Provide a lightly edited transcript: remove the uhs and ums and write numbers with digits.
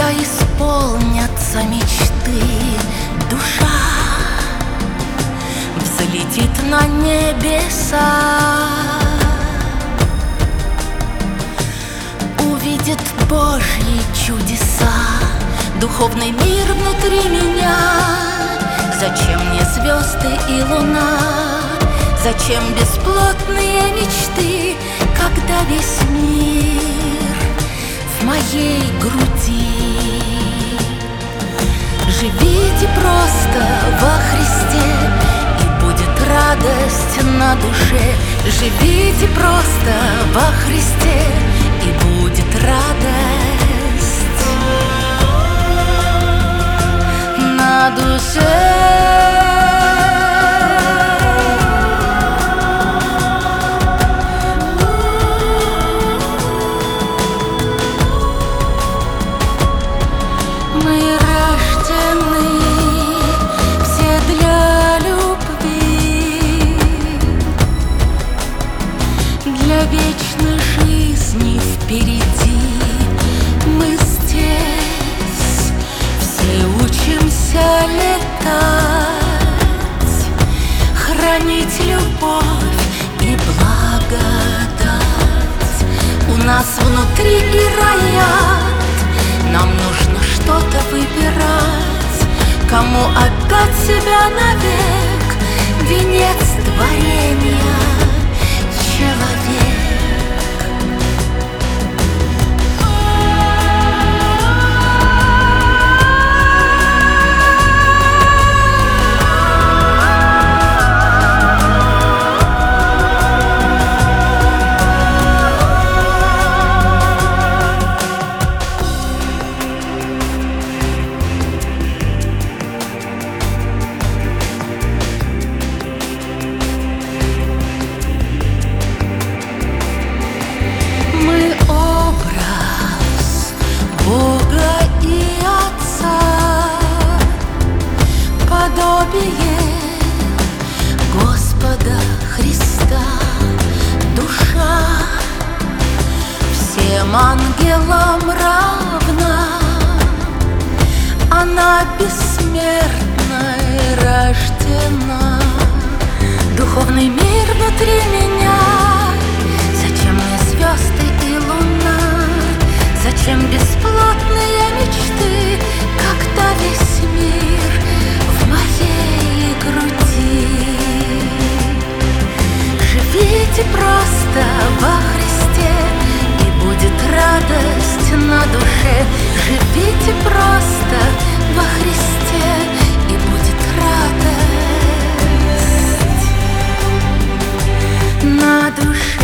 когда исполнятся мечты, душа взлетит на небеса, увидит Божьи чудеса, духовный мир внутри меня. Зачем мне звезды и луна? Зачем бесплотные мечты, когда весь мир в моей груди? Живите просто во Христе, и будет радость на душе. Живите просто во Христе, и будет радость на душе. Мы рождены все для любви, для вечной жизни впереди. Мы здесь все учимся летать, хранить любовь и благодать. У нас внутри и рая. Нам нужно что-то выбирать, кому отдать себя навек. Венец творения — человек. Господа Христа, душа всем ангелам равна, она бессмертной рождена. Духовный мир внутри меня. Зачем мне звезды и луна? Зачем бесплотные мечты, когда весь мир в моей груди? Живите просто во Христе, и будет радость на душе. Живите просто во Христе, и будет радость на душе.